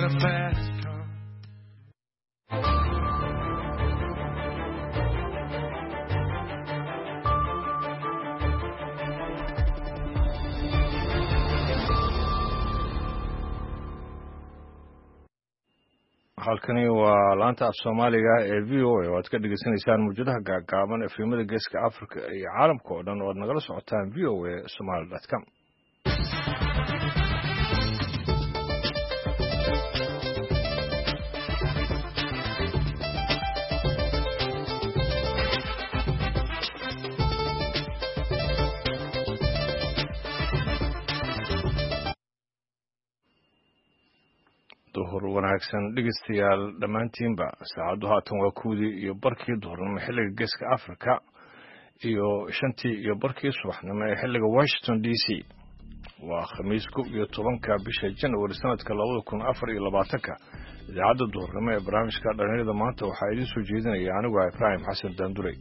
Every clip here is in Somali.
in a fast car. halkani waa laanta af Soomaaliga ee VOA oo aad ka dhageysanaysaan muujadaha gaagaaban ee filimada Geeska Afrika iyo caalamka oo dhan oo aad nagala socotaan voasomali.com. duhur wanaagsan dhegeystayaal dhammaantiinba saacadu haatan waa 2:00 duhurnimo xilliga Geeska Afrika iyo 5:00 subaxnimo ee xilliga Washington DC. waa khamiis 11 bisha January sanadka 2024. idaacadda duhurnimo ee barnaamijka dhalinyarada maanta waxaa idin soo jeedinaya anigu Ibrahim Xasan Daandure.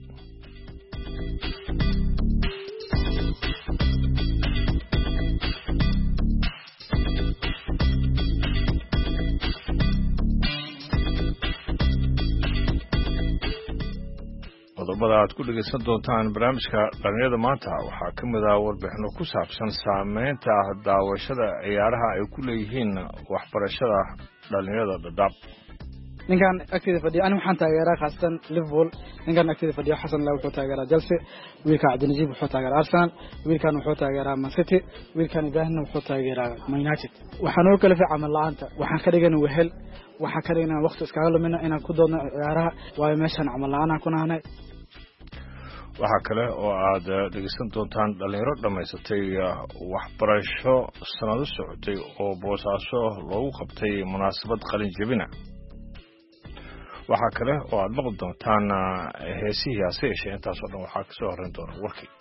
qodobada aad ku dhageysan doontaan barnaamijka dhalinyarada maanta waxaa ka mid ah warbixino ku saabsan saameynta daawashada ciyaaraha ay ku leeyihiin waxbarashada dhalinyarada Dadaab. ninkan agteeda fadhiya ani waxaan taageeraa khaasatan Liverpool. ninkan agteeda fadhiya Xasan la wuxuu taageeraa Chelsea, wiilka Cabdinajiib wuxuu taageeraa Arsenal, wiilkan wuxuu taageeraa Man City, wiilkan Ibrahim wuxuu taageeraa Man United. waxaan oo kala fiican la'aanta waxaan ka dhigan wehel waxaan ka dhigan waqti iskaga lumina inaan ku doodno ciyaaraha waayo meeshan camal la'aan aan ku nahnay. waxaa kale oo aad dhegeysan doontaan dhalinyaro dhammaysatay waxbarasho sanado socotay oo Boosaaso loogu qabtay munaasabad qalin jebina. waxaa kale oo aad maqli doontaan heesihii hase yeeshee intaasoo dhan waxaa ka soo horreyn doona warkii.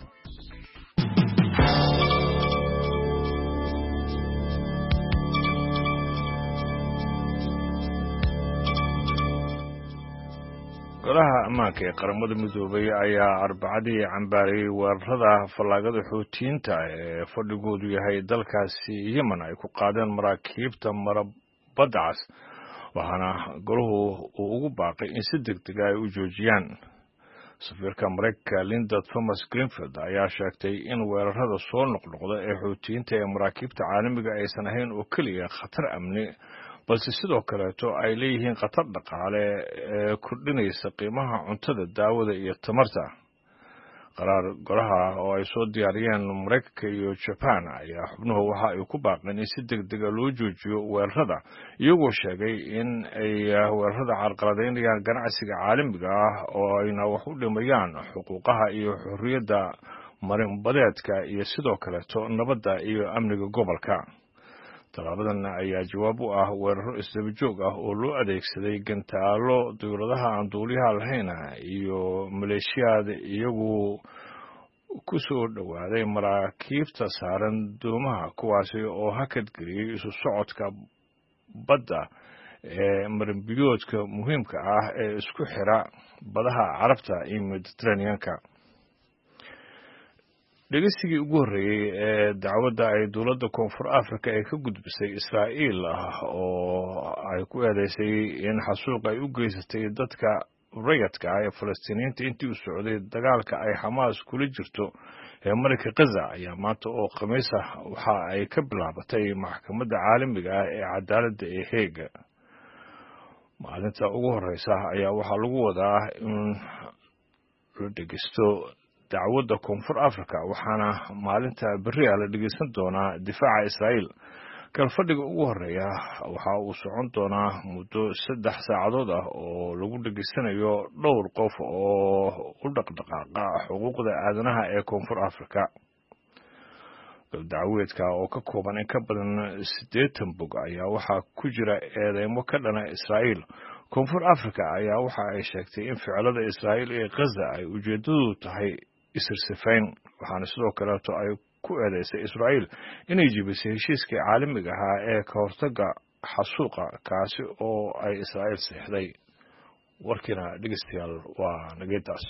golaha ammaanka ee qaramada midoobay ayaa arbacadii cambaarayay weerarada fallaagada xuutiyiinta ee fadhigoodu yahay dalkaasi Yemen ay ku qaadeen maraakiibta badda cas, waxaana golahu uu ugu baaqay in si degdeg ah ay u joojiyaan. safiirka Mareykanka Linda Thomas Greenfield ayaa sheegtay in weerarada soo noqnoqda ee xuutiyiinta ee maraakiibta caalamiga aysan ahayn oo keliya khatar amni, balse sidoo kaleeto ay leeyihiin khatar dhaqaale ee kordhinaysa qiimaha cuntada, daawada iyo tamarta. qaraar golaha oo ay soo diyaariyeen Mareykanka iyo Japan ayaa xubnuhu waxa ay ku baaqeen in si degdeg ah loo joojiyo weerarada, iyagoo sheegay in ay weerarada carqaladeynayaan ganacsiga caalamiga ah oo ayna wax u dhimayaan xuquuqaha iyo xorriyadda marinbadeedka iyo sidoo kaleeto nabadda iyo amniga gobolka. talaabadan ayaa jawaab u ah weeraro isdaba joog ah oo loo adeegsaday gantaalo dawladaha aan duuliyaha lahayn iyo maleeshiyaad iyagu ku soo dhowaaday maraakiibta saaran doomaha, kuwaasi oo hakadgeliyey isu socodka badda ee marinbiyoodka muhiimka ah ee isku xira badaha Carabta iyo Mediterranean-ka. dhegeysigii ugu horreeyay ee dacwadda ay dowladda Koonfur Afrika ay ka gudbisay Israa'iil oo ay ku eedeysay in xasuuq ay u geysatay dadka rayidka ah ee Falastiiniyiinta intii uu socday dagaalka ay Xamaas kula jirto ee marinka Gaza ayaa maanta oo Khamiis ah waxa ay ka bilaabatay maxkamadda caalamiga ah ee cadaaladda ee Hague. maalinta ugu horreysa ayaa waxaa lagu wadaa in la dhegeysto dacwadda Koonfur Afrika, waxaana maalinta berri la dhegeysan doonaa difaaca Israa'iil. kalfadhiga ugu horreeya waxa uu socon doonaa muddo 3 saacadood ah oo lagu dhageysanayo dhowr qof oo u dhaqdhaqaaqa xuquuqda aadanaha ee Koonfur Afrika. dacweedka oo ka kooban in ka badan 80 bog ayaa waxaa ku jira eedeymo ka dhana Israa'iil. Koonfur Afrika ayaa waxa ay sheegtay in ficilada Israa'iil ee Gaza ay ujeedadu tahay isirsifayn, waxaana sidoo kaleeto ay ku eedeysay Israa'iil inay jebisay heshiiskii caalamiga ahaa ee ka hortagga xasuuqa, kaasi oo ay Israa'iil saxiixday. warkiina dhegeystayaal waa nageetaas.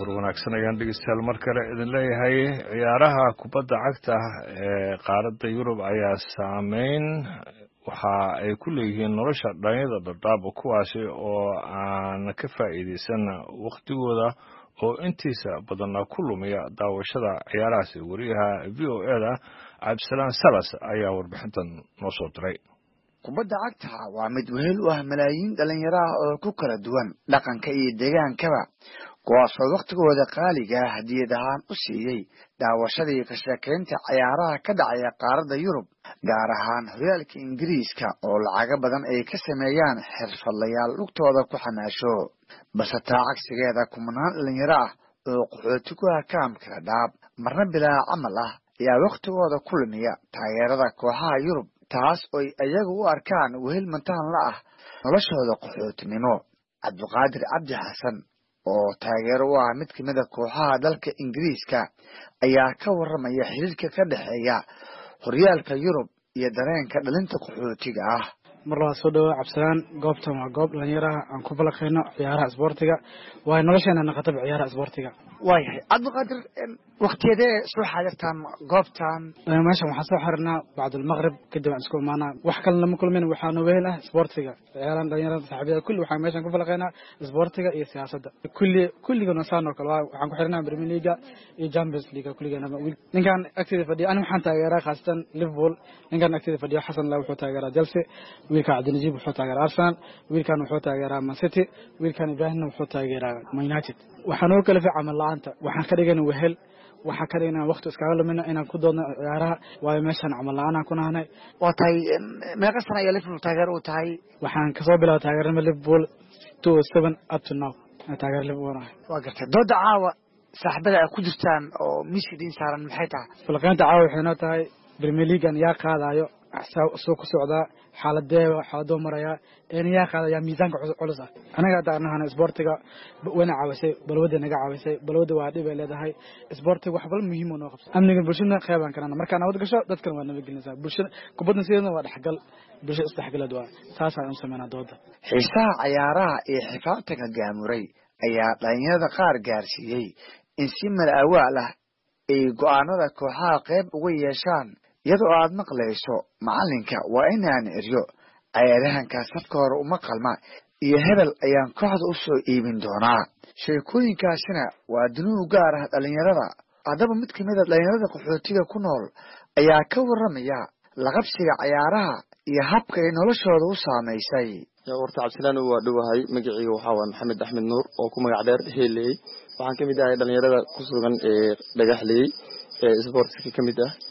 duhur wanaagsan ayaan dhegeystayaal mar kale idin leeyahay. ciyaaraha kubadda cagta ee qaaradda Yurub ayaa saameyn waxa ay ku leeyihiin nolosha dhalinyarada Dadaab, kuwaasi oo aan ka faa'iideysan waqtigooda oo intiisa badan ku lumiya daawashada ciyaarahaasi. wariyaha VOA-da Cabdisalaan Salas ayaa warbixintan noo soo diray. kubadda cagta waa mid wehel u ah malaayiin dhalinyaro ah oo ku kala duwan dhaqanka iyo deegaankaba, kuwaasoo waqtigooda qaaliga ah hadiyad ahaan u siiyey daawashada iyo ka sheekaynta ciyaaraha ka dhacaya qaaradda Yurub, gaar ahaan horyaalka Ingiriiska oo lacago badan ay ka sameeyaan xirfadlayaal lugtooda ku xamaasho. balse taa cagsigeeda kumanaan dhalinyaro ah oo qaxooti ku ah kaamka Dadaab marna bilaa camal ah ayaa waqtigooda ku lumiya taageerada kooxaha Yurub, taas oo iyagu u arkaan wehel mantaan la ah noloshooda qaxootinimo. Cabdiqaadir Cabdi Xasan oo taageero u ah mid ka mid ah kooxaha dalka Ingiriiska ayaa ka warramaya xiriirka ka dhexeeya horyaalka Yurub iyo dareenka dhalinta qaxootiga ah. mar la soo dhawo Cabdisalaan, goobtan waa goob dhalinyaraha aan ku falaqeyno ciyaaraha isboortiga, waa nolosheena naqatab ciyaaraha isboortiga. waayahay Cabdiqaadir, waqtiyadee soo xaadirtaan goobtan? meeshan waxaan soo xirnaa bacdul maqrib kadib aan isku imaanaa, wax kale lama kulmin. waxaan wehel ah isboortiga, ciyaaraha dhalinyarada saaxiibada kulli waxaan meeshan ku falaqeynaa isboortiga iyo siyaasadda. kulligana saan oo kale waxaan ku xirnaa Premier League iyo Champions League kulligana. ninkan agteeda fadhiya ani waxaan taageeraa khaasatan Liverpool, ninkan agteeda fadhiya Xasan la wuxuu taageeraa Chelsea, wiilka Cabdinajib wuxuu taageeraa Arsenal, wiilkan wuxuu taageeraa Man City, wiilkan Ibrahim wuxuu taageeraa Man United. waxaan oo kala fiican la'aanta, waxaan ka dhiganaa wehel, waxaan ka dhiganaa waqti iskaga lumina inaan ku doodno ciyaaraha, waayo meeshan camal la'aan aan ku nahnay. waa tahay meeqa sano ayaa Liverpool taageero u tahay? waxaan kasoo bilaabay taageerada Liverpool 2007 up to now taageer Liverpool ah. waa gartay. dooda caawa saaxiibada ay ku jirtaan oo misidin saaran maxay tahay? falaqeynta caawa waxay noo tahay Premier League yaa qaadayo soo ku socdaa xaaladoo maraya yaa qaadaya miisaanka culus ah. anaga hadda isboortiga wana caawisay, balwada naga caawisay, balwada waa dhib ay leedahay. isboortiga wax badan muhiim oo qabso amniga bulshada qeybaan karana, marka nabad gasho dadkan waa nabadgelinaysaa. bulshada kubadda sideedna waa dhaxgal, bulshada isdhexgalad waa taas aan u sameynaa dooda. xiisaha ciyaaraha iyo xifaaltanka gaamuray ayaa dhalinyarada qaar gaarsiiyey in si mala awaal ah ay go'aanada kooxaha qayb uga yeeshaan, iyadoo aad maqlayso macalinka waa inaan eryo ciyaarahankaas safka hore uma qalma iyo hebel ayaan kooxda u soo iibin doonaa. sheekooyinkaasina waa dunuub gaar ah dhalinyarada. haddaba mid ka mid a dhalinyarada qaxootiga ku nool ayaa ka warramaya laqabsiga ciyaaraha iyo habka ay noloshooda u saamaysay. horta Cabdisalaan waa dhowahay, magacayga waxaa waa Maxamed Axmed Nuur oo ku magac dheer Heeley. waxaan ka mid ahay dhalinyarada ku sugan Dhagaxley isboortiska ka mid ah.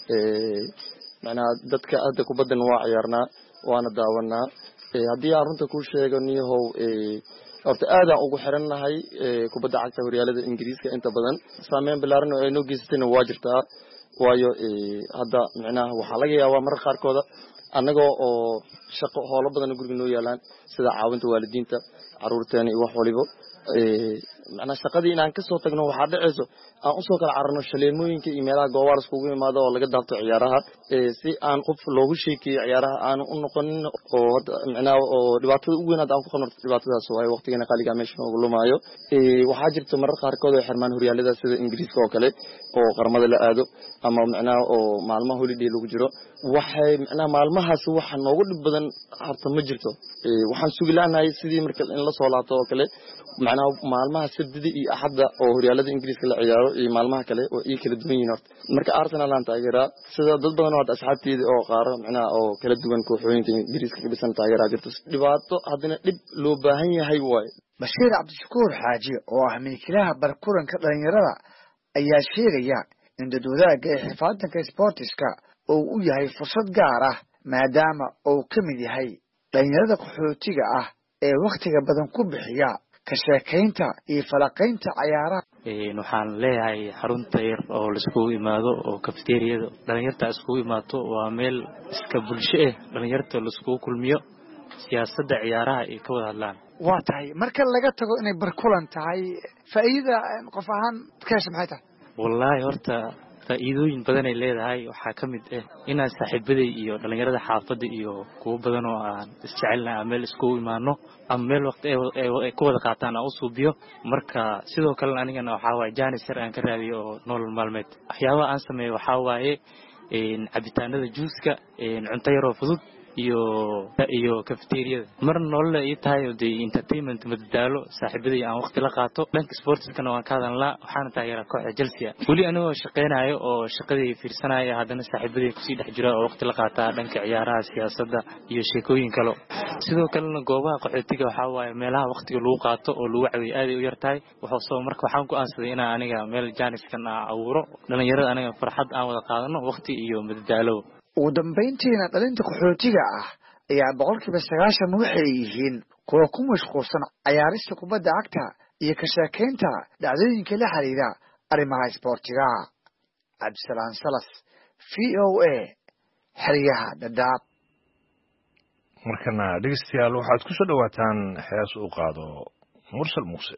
macnaha dadka hadda kubaddan waa ciyaarnaa waana daawanaa. haddii aan runta kuu sheego niyahow, horta aadaan ugu xirannahay kubadda cagta horyaalada Ingiriiska. inta badan saameyn bilaaran oo ay noo geysatayna waa jirtaa, waayo hadda macnaha waxaa laga yaabaa mararka qaarkooda annagoo oo shaqo howlo badan guriga noo yaalaan sida caawinta waalidiinta caruurteena iyo wax waliba, macnaha shaqadii inaan kasoo tagno waxaa dhacayso aan usoo kala cararno shaleemooyinka iyo meelaha goobaha la iskugu imaado oo laga daabto ciyaaraha, si aan qof loogu sheekeeyo ciyaaraha aanu u noqonin oo hadda macnaha oo dhibaatada ugu weyn hadda aan ku qabno dhibaatadaas waayo waqtigeena qaaliga meesha noogu lumaayo. waxaa jirta mararka qaarkood oo xirmaan horyaalada sida Ingiriiska oo kale oo qaramada la aado ama macnaha oo maalmaha holiday lagu jiro. waxay macnaha maalmahaas waxa noogu dhib badan horta ma jirto. waxaan sugi laanahay sidii marka in la soo laabto oo kale, macnaha maalmaha sabtida iyo axadda oo horyaalada Ingiriiska la ciyaaro iyo maalmaha kale oo ay kala duwan yihiin. horta marka Arsenal aan taageeraa, sida dad badan oo asxaabteeda oo qaaro macnaha oo kala duwan kooxooyinka Ingiriiska ka dhisan taageeraa jirto. dhibaato haddana dhib loo baahan yahay waaye. Bashiir Cabdishakuur Xaaji oo ah milkiilaha barkulanka dhalinyarada ayaa sheegaya in dad wadaagga ee xifaadanka isboortiska uu u yahay fursad gaar ah, maadaama uu ka mid yahay dhalinyarada qaxootiga ah ee wakhtiga badan ku bixiya ka sheekaynta iyo falaqaynta ciyaaraha. waxaan leeyahay xarunta yar oo la iskugu imaado oo cafeteriada dhalinyarta iskugu imaato, waa meel iska bulsho ah, dhalinyarta la iskugu kulmiyo, siyaasadda ciyaaraha ay ka wada hadlaan. waa tahay marka laga tago inay barkulan tahay, faa'iidada qof ahaan ka hesha maxay tahay? wallaahi horta faa'iidooyin badan ay leedahay waxaa ka mid ah inaan saaxiibaday iyo dhalinyarada xaafadda iyo kuwo badan oo aan isjecelnahay aan meel iskugu imaano ama meel waqti ay ku wada qaataan aan u suubiyo marka sidoo kale anigana waxaa waaye jaanis yar aan ka raadiyo oo nolol maalmeed waxyaabaha aan sameeyo waxaa waaye cabitaanada juuska cunto yaroo fudud iyo cafeteriada marna nolol ay tahay oo entertainment madadaalo saaxiibaday aan waqti la qaato dhanka sportskana waan ka hadalnaa waxaana taageeraa kooxda Chelsea wali anigoo shaqeynayo oo shaqadii fiirsanaya haddana saaxiibaday kusii dhex jira oo waqti la qaataa dhanka ciyaaraha siyaasadda iyo sheekooyin kale sidoo kalena goobaha qaxootiga waxaa waaye meelaha waqtiga lagu qaato oo lagu cawiyo aad ay u yartahay marka waxaan ku aansaday inaan aniga meel jaaniskan abuuro dhalinyarada aniga farxad aan wada qaadano waqti iyo madadaalo ugu dambayntiina dhalinta qaxootiga ah ayaa 90% waxay yihiin kuwa ku mashquulsan ciyaarista kubadda cagta iyo ka sheekeynta dhacdooyinka la xiriira arrimaha isboortiga. Cabdisalaam Salas, VOA, xeryaha Dadaab. markana dhegeystayaal waxaad ku soo dhawaataan hees uu qaado Mursal Muuse.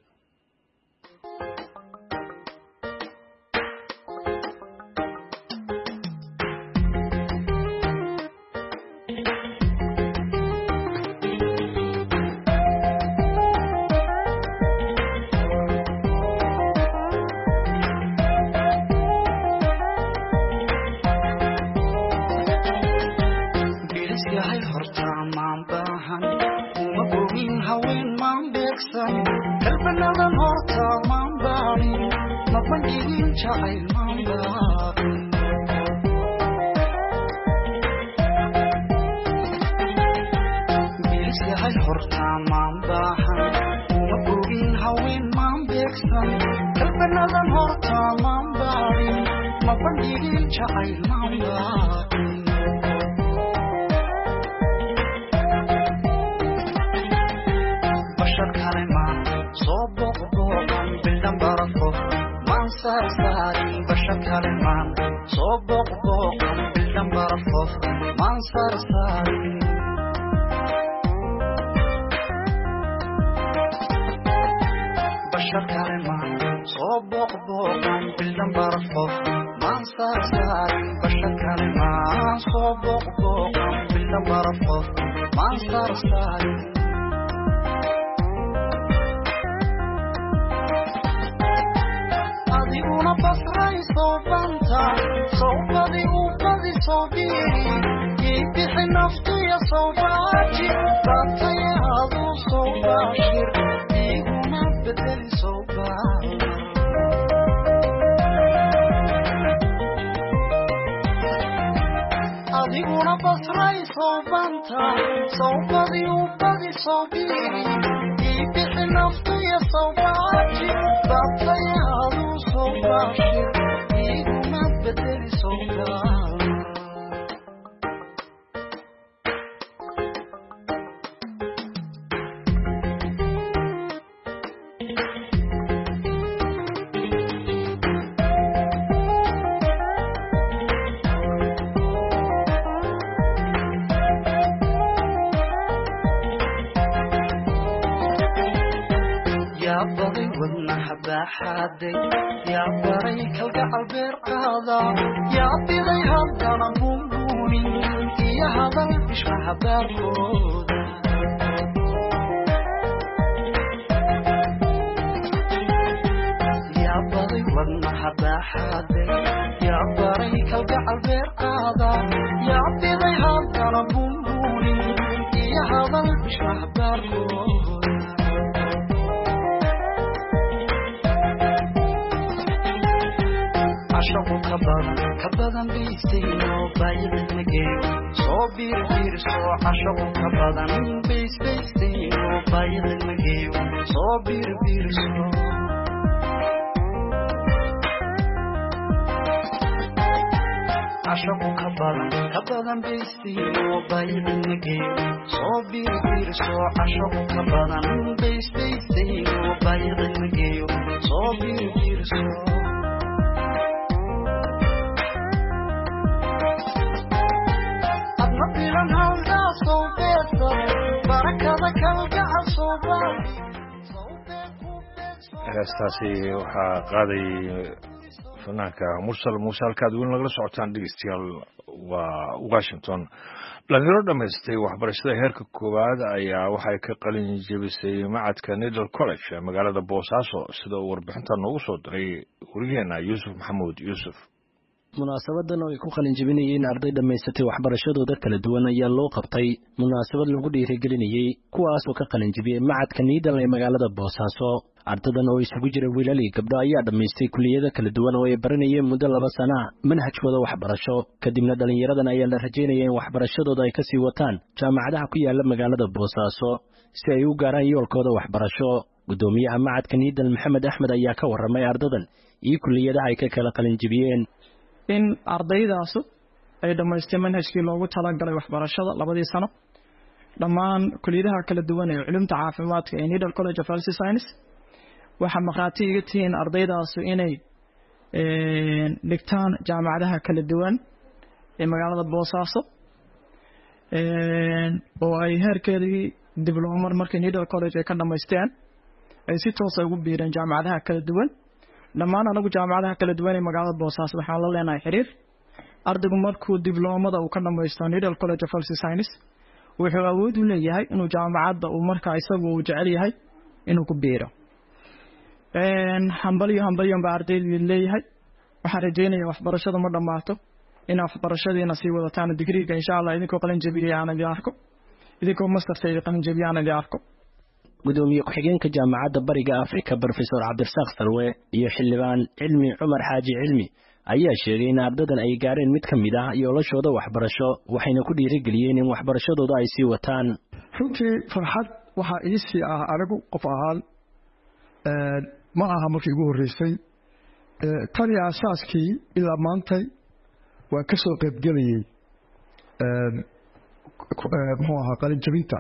heestaasi waxaa qaaday fanaanka mursal muusalkaad weyn lagala socotaan dhegeystayaal waa Washington. dhalinyaro dhamaystay waxbarashada heerka koowaad ayaa waxay ka qalin jebisay macadka Needle College ee magaalada Boosaaso sida uu warbixinta noogu soo diray wariyaheena Yuusuf Maxamuud Yuusuf. munaasabadan oo ay ku qalin jebinayeen arday dhamaysatay waxbarashadooda kala duwan ayaa loo qabtay munaasabad lagu dhiirigelinayay kuwaas oo ka qalin jebiyay macadka Needle ee magaalada Boosaaso. ardadan oo isugu jira wiilal iyo gabdho ayaa dhamaystay kulliyada kala duwan oo ay baranayeen muddo 2 sano manhajkooda waxbarasho kadibna dhalinyaradan ayaa la rajeynayay in waxbarashadooda ay ka sii wataan jaamacadaha ku yaala magaalada Boosaaso si ay u gaaraan yoolkooda waxbarasho. gudoomiyaha macadka Needle Maxamed Axmed ayaa ka warramay ardadan iyo kulliyadaha ay ka kala qalin jebiyeen in ardaydaas ay dhamaystay manhajkii loogu talagalay waxbarashada 2 sano dhammaan kulliyadaha kala duwan ee cilmiga caafimaadka ee Needle College of Health Science waxa maqaati iga tiin ardaydaas inay dhigtaan jaamacadaha kala duwan ee magaalada Boosaaso oo ay heerkeedii dibloma markay Needle College ay ka dhamaysteen ay si toos ah ugu biireen jaamacadaha kala duwan. dhammaan anagu jaamacadaha kala duwan ee magaalada Boosaaso waxaan la leenahay xiriir. ardaygu markuu diblomada uu ka dhamaysto Needle College of Health Science wuxuu awood u leeyahay inuu jaamacadda uu markaa isagu uu jecel yahay inuu ku biiro. hambalyo ba ardaydu leeyahay waxaan rajeynayaa waxbarashada ma dhamaato in waxbarashadiina sii wadataan digriga insha Allah idinkoo qalin jabiyaan aan arko idinkoo masterta qalin jabiyaan aan arko. gudoomiye ku-xigeenka jaamacadda bariga Afrika Professor Cabdirasaaq Sarwe iyo xildhibaan Cilmi Cumar Xaaji Cilmi ayaa sheegay in ardadan ay gaareen mid ka mid ah yoolashooda waxbarasho waxayna ku dhiirigeliyeen in waxbarashadooda ay sii wataan. runtii farxad waxa ii sii ah anigu qof ahaan ma aha markii ugu horeysay tani asaaskii ilaa maanta waa ka soo qayb galayay muxuu ahaa qalin jabinta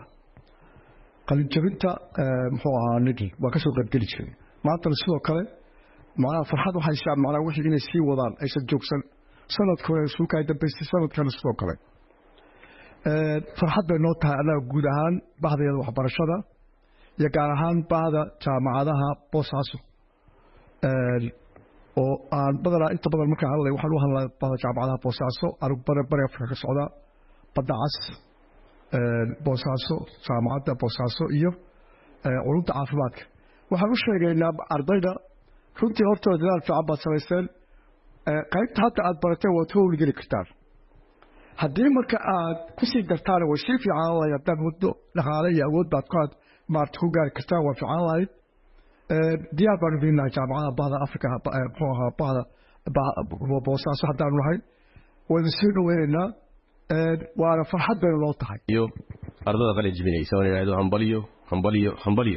muxuu ahaa Needle waa ka soo qayb gali jiray maanta sidoo kale macnaha farxad waxay si macnaha wixii inay sii wadaan aysan joogsan sanadkooda suuqa ay dambeysay sanadkan sidoo kale farxad bay noo tahay anaga guud ahaan bahdeeda waxbarashada iyo gaar ahaan bahda jaamacadaha Boosaaso oo aan badanaa inta badan markaan hadlay waxaan u hadlaa bahda jaamacadaha Boosaaso arug bari Afrika ka socda badda cas Boosaaso jaamacadda Boosaaso iyo culumta caafimaadka waxaan u sheegaynaa ardayda runtii hortooda dadaal fiican baad samaysteen qaybta hadda aad barateen waad howli geli kartaan haddii marka aad ku sii dartaan way sii fiican lahayd muddo dhaqaale iyo awood baad ku gaari kartaan waa fiican lahayd diyaar baan u nahay jaamacadaha bahda Afrika muxuu ahaa bahda Boosaaso haddaan nahay wayna sii dhaweynaynaa waana farxad bay loo tahay iyo ardada qalin jebinaysa oo yiraahdo hambaliyo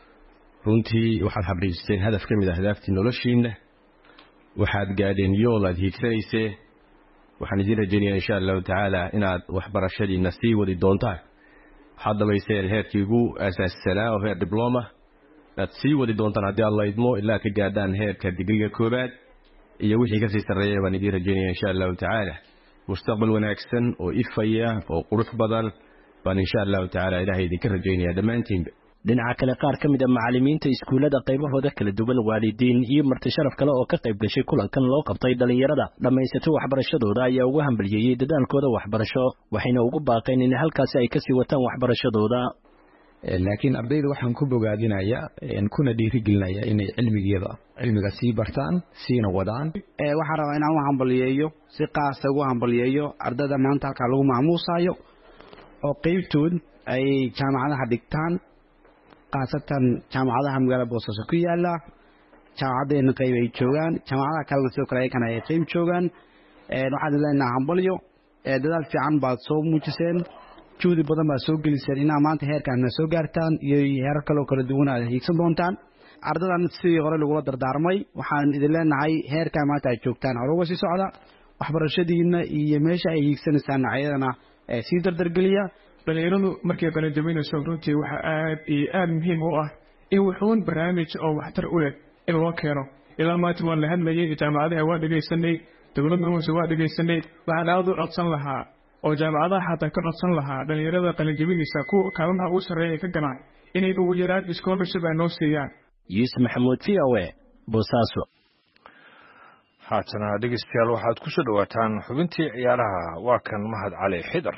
runtii waxaad xabriisteen hadaf ka mid ah hadaaftii noloshiina waxaad gaadheen yool aad hiigsanaysay waxaan idin rajaynayaa insha Allah taala inaad waxbarashadiina sii wadi doontaan waxaad dhamaysteen heerkii ugu asaassanaa oo heer dibloma aad sii wadi doontaan haddii Allah idmo ilaa ka gaadhaan heerka digriga koobaad iyo wixii ka sii sarreeya baan idin rajaynayaa insha Allah taala mustaqbal wanaagsan oo ifaya oo qurux badan baan insha Allah taala ilaahay idinka rajaynayaa dhamaantiin. dhinaca kale qaar ka mid ah macallimiinta iskuulada qaybahooda kala duwan waalidiin iyo marti sharaf kale oo ka qayb gashay kulankan loo qabtay dhalinyarada dhamaysatay waxbarashadooda ayaa ugu hambalyeeyay dadaalkooda waxbarasho waxayna ugu baaqeen in halkaasi ay ka sii wataan waxbarashadooda. laakiin ardayda waxaan ku bogaadinayaa kuna dhiirigelinayaa inay cilmiga sii bartaan siina wadaan. waxaan rabaa inaan u hambalyeeyo si qaas ugu hambalyeeyo ardayda maanta halka lagu maamuusayo oo qaybtood ay jaamacadaha dhigtaan qaasatan jaamacadaha magaalada Boosaaso ku yaala jaamacadeena qayb ay joogaan jaamacadaha kalena sidoo kale ayagana ay qayb joogaan. waxaan leenahay hambalyo dadaal fiican baad soo muujiseen juhdi badan baad soo geliseen inaa maanta heerkan soo gaartaan iyo heerar kale oo kala duwan aad hiigsan doontaan. ardadan sidii hore lagula dardaarmay waxaan idin leenahay heerkan maanta ay joogtaan hore uga sii socda waxbarashadiina iyo meesha ay hiigsanaysaan ayadana sii dardargeliya. dhalinyaradu markay qalin jabinayso runtii waxa aad muhiim u ah in wuxuun barnaamij oo waxtar u leh in loo keeno. ilaa maanta waan la hadlayay jaamacadaha waa dhageysanay dowladda hoose waa dhageysanay waxaan aad u codsan lahaa oo jaamacadaha xataa ka codsan lahaa dhalinyarada qalin jabinaysa kuwa kaalmaha ugu sarreeya ka ganacay inay ugu yaraan scholarship ay noo siiyaan. Yuusuf Maxamuud VOA Boosaaso. haatana dhegeystayaal waxaad ku soo dhawaataan xubintii ciyaaraha waa kan Mahad Cali Xidar.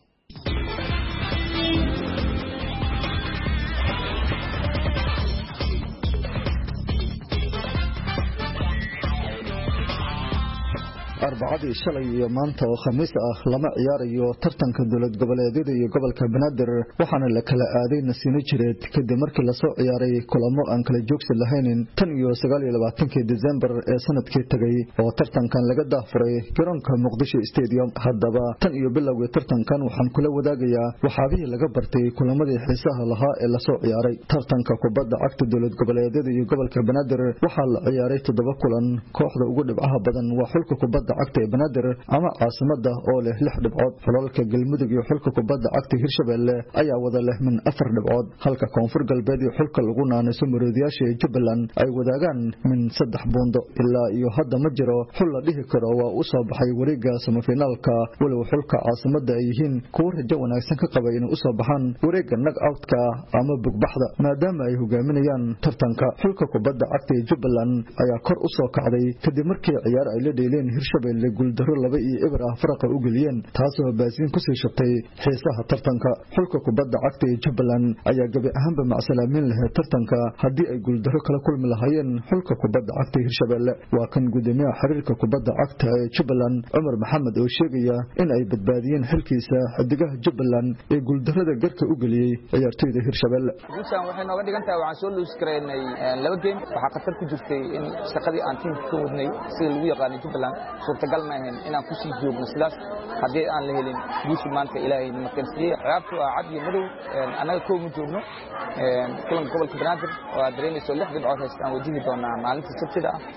arbacadii shalay iyo maanta oo khamiis ah lama ciyaarayo tartanka dowlad goboleedyada iyo gobolka Banaadir waxaana la kala aaday nasiino jireed kadib markii la soo ciyaaray kulamo aan kala joogsi lahayn tan iyo 29 December ee sanadkii tagay oo tartankan laga daafuray garoonka Muqdisho Stadium. haddaba tan iyo bilowgii tartankan waxaan kula wadaagayaa waxaabihii laga bartay kulamadii xiisaha lahaa ee la soo ciyaaray. tartanka kubadda cagta dowlad goboleedyada iyo gobolka Banaadir waxaa la ciyaaray 7 kulan. kooxda ugu dhibcaha badan waa xulka kubadda cagta ee Banaadir ama caasimada oo leh 6 dhibcood. xulalka Galmudug iyo xulka kubadda cagta Hirshabelle ayaa wada leh min 4 dhibcood, halka Koonfur Galbeed iyo xulka lagu naanayso Maroodiyaasha ee Jubbaland ay wadaagaan min 3 buundo. ilaa iyo hadda ma jiro xul la dhihi karo waa u soo baxay wareegga semifinaalka, walow xulka caasimada ay yihiin kuwo rajo wanaagsan ka qaba inay u soo baxaan wareegga knock-out-ka ama bugbaxda maadaama ay hogaaminayaan tartanka. xulka kubadda cagta ee Jubbaland ayaa kor u soo kacday kadib markii ciyaar ay la dheeleen Hirshabelle guuldaro 2-0 faraqa u geliyeen, taasoo baasiin ku sii shubtay xiisaha tartanka. xulka kubadda cagta ee Jubbaland ayaa gabi ahaanba macsalaamin lahayd tartanka haddii ay guuldaro kala kulmi lahaayeen xulka kubadda cagta Hirshabelle. waa kan gudoomiyaha xiriirka kubadda cagta ee Jubbaland Cumar Maxamed oo sheegaya in ay badbaadiyeen xilkiisa xidigaha Jubbaland ee guuldarada garka u geliyay ciyaartoyda Hirshabelle. guushan waxay nooga dhigan tahay waxaan soo luus gareynay 2 game. waxaa khatar ku jirtay in shaqadii aan tiimka ka wadnay sida lagu yaqaanay Jubbaland suurtagal ma ahayn inaan ku sii joogno sidaas haddii aan la helin guushi maanta ilaahay ma keensiiyay. ciyaartu waa cad iyo madow, annaga koob ma joogno. kulanka gobolka Banaadir oo aad dareemayso 6 dhibcood haystaan wajihi doonaa maalinta Sabtida ah.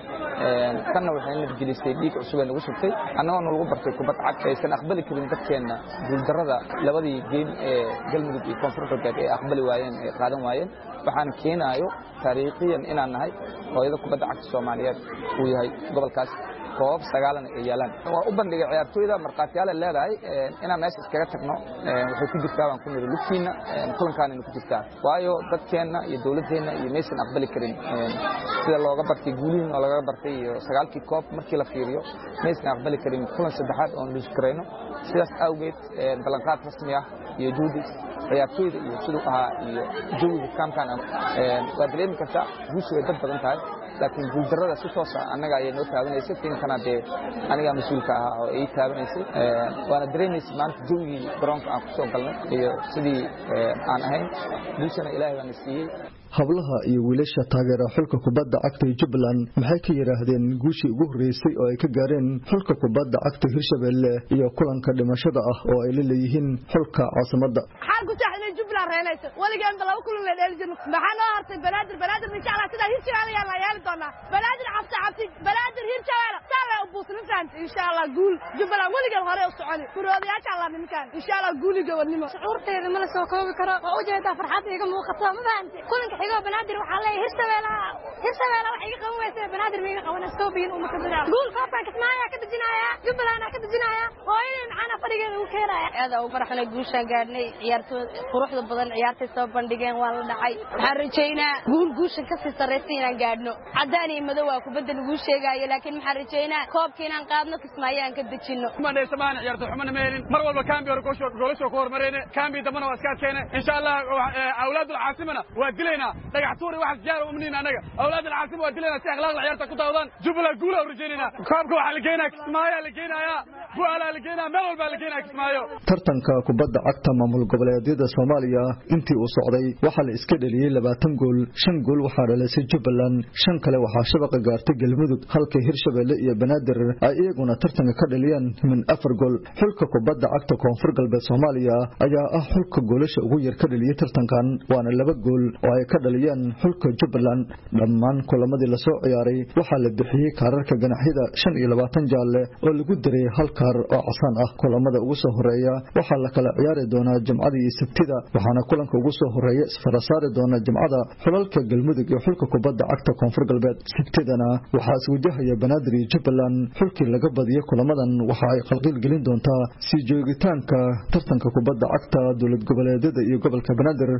tanna waxay nabadgelisay dhiig cusub ee nagu shubtay annagoo lagu bartay kubad cad aysan aqbali karin dadkeena guuldarada labadii game ee Galmudug iyo Koonfur Galbeed ee aqbali waayeen ee qaadan waayeen. waxaan keenayo taariikhiyan inaan nahay hooyada kubadda cagta Soomaaliyeed uu yahay gobolkaas koob 9 ay yaalaan. waa u bandhigay ciyaartoyda marqaatiyaal leedahay inaan meesha iskaga tagno waxay ku jirtaa waan ku niri lugtiina kulankaan inuu ku jirtaa waayo dadkeena iyo dawladdeena iyo meeshan aqbali karin sida looga bartay guulihiin oo laga bartay 9kii koob markii la fiiriyo meeshan aqbali karin kulan saddexaad oo luus kareyno. sidaas awgeed ballanqaad rasmi ah iyo juhdi ciyaartoyda iyo sidoo ahaa iyo jawiga kaamkaan waa dareemi kartaa guushu way dad badan tahay laakiin guuldarada si toos ah annaga ayay noo taabanaysay tinkana dee aniga mas'uulka ah oo ay taabanaysay waana dareemaysay maanta jawigii garoonka aan ku soo galnay iyo sidii aan ahayn guushana ilaahay baa na siiyey. hablaha iyo wiilasha taageera xulka kubadda cagta ee Jubbaland maxay ka yiraahdeen guushii ugu horeysay oo ay ka gaareen xulka kubadda cagta Hirshabelle iyo kulanka dhimashada ah oo ay leeyihiin xulka caasimada. waxaan ku taxnay Jubbaland reelayso waligaan laba kulan la dheelin maxaa noo hartay Banaadir insha Allah sida Hirshabelle ayaa la yeeli doonaa. Banaadir cabsi Banaadir Hirshabelle sala u buusnaan insha Allah guul Jubbaland waligaan hore u socon kuroodiyaasha Allah ninkan insha Allah guuliga wadnimo shucuurteeda ma la soo koobi karo oo u jeeda farxad iga muuqato ma fahanti kulanka xigoo Banaadir waxaa leeyahay Hirshabelle waxay iga qabanaysaa Banaadir ma iga qabanayso biin uma kadira guul ka Kismaayo ka dajinaya Jubbaland ka dajinaya hooyadii macana fadhigeeda u keenaya aad u faraxnay guusha gaarnay ciyaartoy quruxda badan ciyaartay soo bandhigeen waa la dhacay. waxaan rajaynaa guusha ka sii sarreysay inaan gaadhno cadaan iyo madow waa kubadda lagu sheegayo laakiin waxaan rajaynaa koobka inaan qaadno Kismaayo aan ka dajino ma dheesmaan ciyaartoy xumana meelin mar walba kaambi hore goolasho ku hormareyne kaambi damana waa iska keenay insha Allah awlaadul caasimana waa dileena dhagax tuuri wax jaar u mniin anaga awlaadul caasim waa dileena si akhlaaqda ciyaarta ku daawadaan Jubbaland guul u rajaynayna koobka waxa la keenaa Kismaayo la keenaya bu'aala la keenaa meel walba la keenaa Kismaayo. tartanka kubadda cagta maamul goboleedyada Soomaaliya intii uu socday waxa la iska dhaliyay 20 gool 5 gool waxaa dhalisay Jubbaland 5 kale waxaa shabaqa gaartay Galmudug halka Hirshabelle iyo Banaadir ay iyaguna tartanka ka dhaliyeen min 4 gool. xulka kubadda cagta Koonfur Galbeed Soomaaliya ayaa ah xulka goolasha ugu yar ka dhaliyay tartankan waana 2 gool oo ay ka dhaliyeen xulka Jubbaland. dhammaan kulamadii la soo ciyaaray waxaa la bixiyay kaararka ganaxyada 25 jaalle oo lagu daray hal kaar oo casaan ah. kulamada ugu soo horeeya waxaa la kala ciyaari doonaa Jimcada iyo Sabtida waxaana kulanka ugu soo horeeya isfara saari doona Jimcada xulalka Galmudug iyo xulka kubadda cagta Koonfur Galbeed. Sabtidana waxaa is wajahaya Banaadir iyo Jubbaland. xulkii laga badiyay kulamadan waxa ay qalqil gelin doontaa sii joogitaanka tartanka kubadda cagta dowlad goboleedyada iyo gobolka Banaadir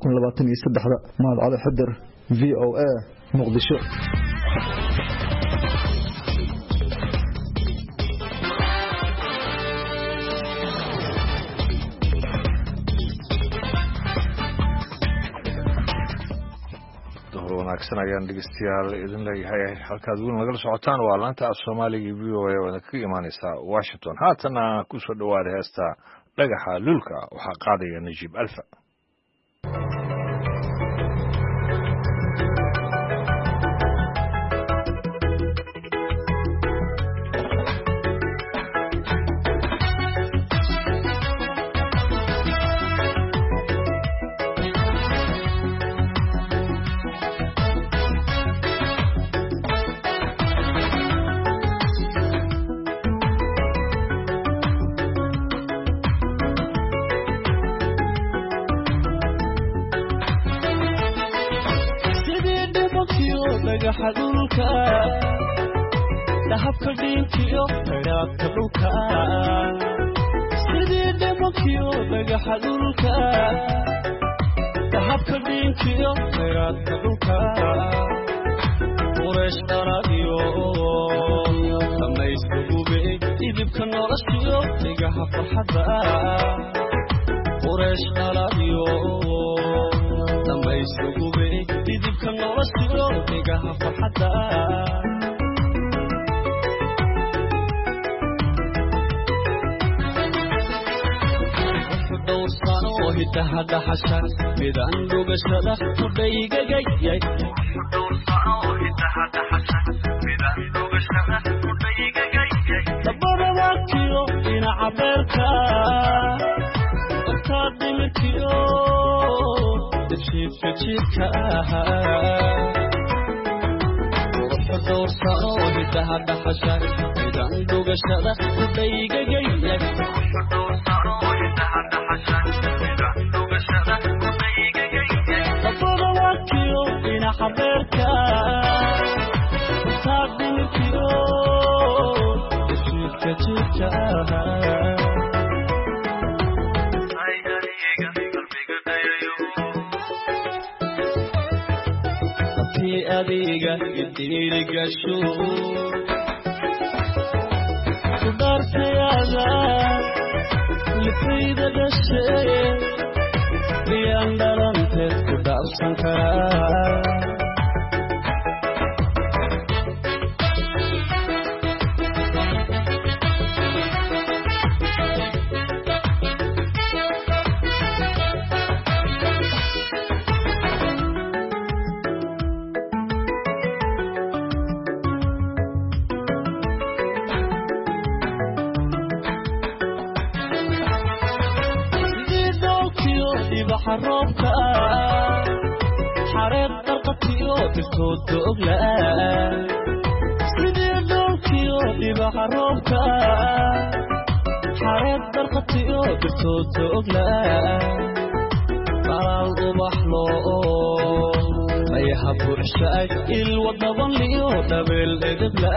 2023. Mahad Cali Xidar VOA Muqdisho. wanaagsan ayaan dhegeystayaal idin leeyahay halkaad weyn nagala socotaan waa laanta af soomaaliga v o a oo idinkaga imaaneysa washington haatana kusoo dhawaada heesta dhagaxa lulka waxaa qaadaya najiib alfa dahabka dhiinkiyo khayraadka dhulka sidii dhimankiyo dhagaxa dhulka dahabka dhiinkiyo khayraadka dhulka qureesh dharadiyo samayska gube idibka noloshiyo dhigaha farxadda qureesh dharadiyo samayska gube idibka noloshiyo dhigaha farxadda hidahada xashan midaan dhugashada kudhaygagayay dabadabaakiyo dhinaca beerka dartaa dhimirkiyo dabshiidka jiidka ahaa quruxu dhowrsano hidahada xashan midaan dhugashada kudhaygagayay حبركا صادنك يو جيك جيك في أديقة يديلك شو صدرت يا ذات لفيد الشيء لأندرمتك كدابسن كرار حروبك حريق درقتيو تلتوت أغلى سيدي دوكيو ديبا حروبك حريق درقتيو تلتوت أغلى طلال وبحلو ما يحبو عشاك الوضبان ليو دبل إدبلا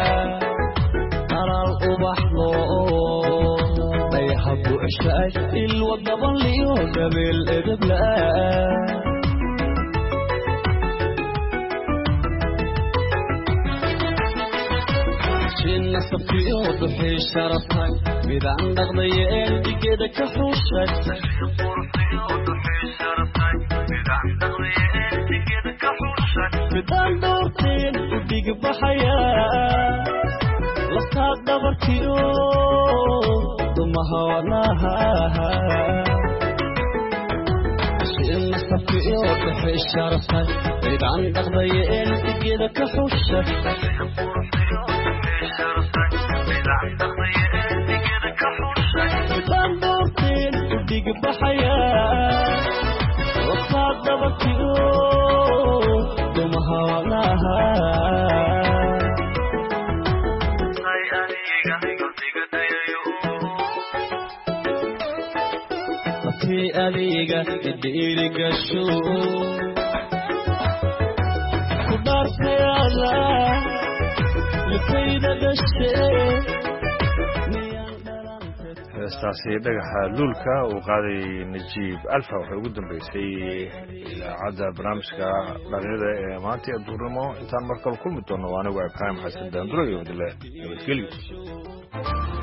طلال وبحلو يحبوا عشاك الوضبان ليو قبل إدبلا شين صفيو ضحي شرفك ميدان دغضيين ديكيدا كحوشك ميدان دورتين وديك بحياة لصاد دبركيو مهوناها شيء صفي وضحي شرفك بعيد عن دغضيين تجيدا كحوشك ميدان دورتين وديك بحياة وصاد دبركيو مهوناها في أليقة يديلك الشو كبار سيالة لكيدة الشيء heestaasi dhagaxa luulka uu qaaday najiib alfa waxay ugu dambeysay idaacadda barnaamijka dhalinyarada ee maanta ee duurnimo intaan markale kulmi doono anigu ibraahim xasan daanduro iyo wadile nabadgelyo